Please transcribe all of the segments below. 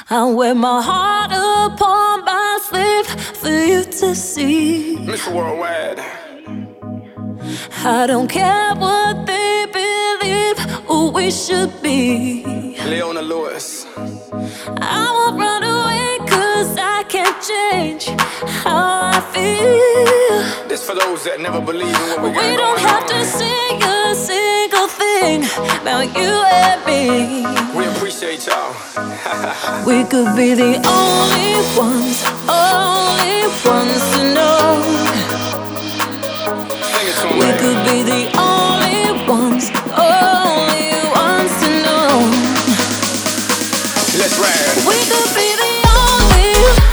I wear my heart upon my sleeve for you to see. Mr. Worldwide. I don't care what they believe or we should be. Leona Lewis. I won't run away 'cause I can't change how I feel. This for those that never believe in what we got. We don't have to sing a single thing about you and me. We appreciate y'all. We could be the only ones to know. Sing it to 'em, We man. could be the only ones to know. Let's ride. We could be the only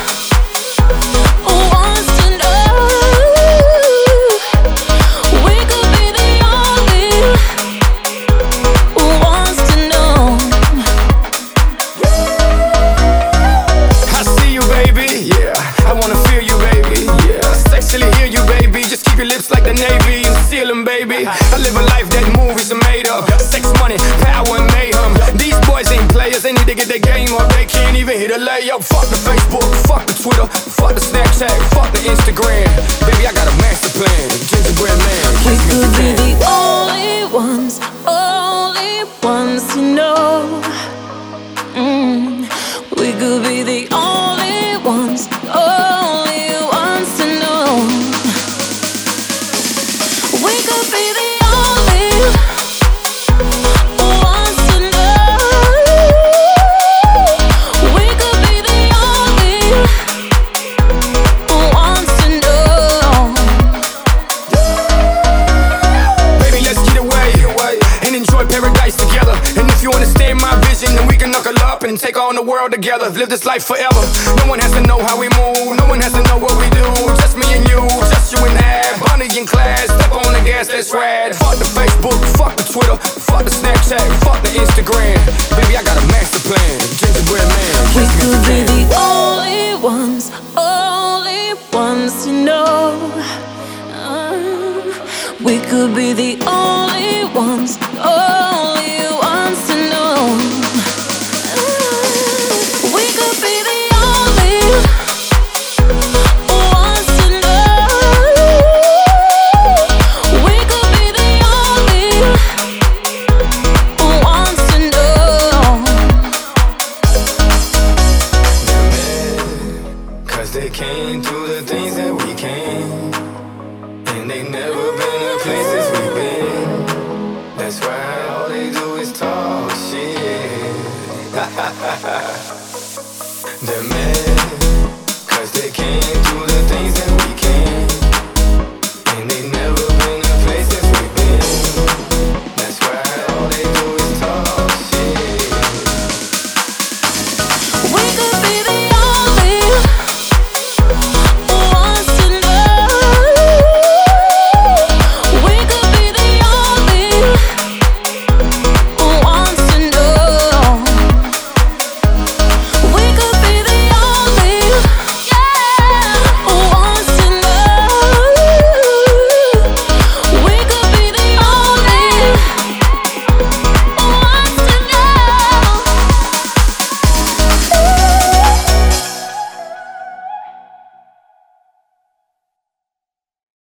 ones to know. We could be the only ones to know. I see you, baby, yeah. I wanna feel you, baby, yeah. Sexually hear you, baby. Just keep your lips like the Navy and seal them, baby. I live a life that movies are made of. Sex, money, power, and mayhem. These boys ain't players. They need to get their game up. They can't even hit a layup. Fuck the Facebook, fuck the Twitter, fuck the Snapchat, fuck the Instagram. Baby, I got a master plan. Gingerbread man. We could be the only ones to know. We could be the only ones to know. We could be the only ones to know. We could be the only ones to know. Baby, let's get away and enjoy paradise together. And if you understand my vision, then we can knuckle up and take on the world together. Live this life forever. No one has to know how we move. No one has to know what we do. Just me and you, just you and I. Bonnie in class, step on the gas, let's ride. Fuck the Facebook, fuck the Twitter, fuck the Snapchat, fuck the Instagram. Baby, I got a master plan. Gingerbread man. We could be the only ones to know. We could be the only ones to know. We could be the only ones to know. We could be the only ones to know. 'Cause they can't do the things that we can. And they never been the places we've been. That's why all they do is talk shit. The man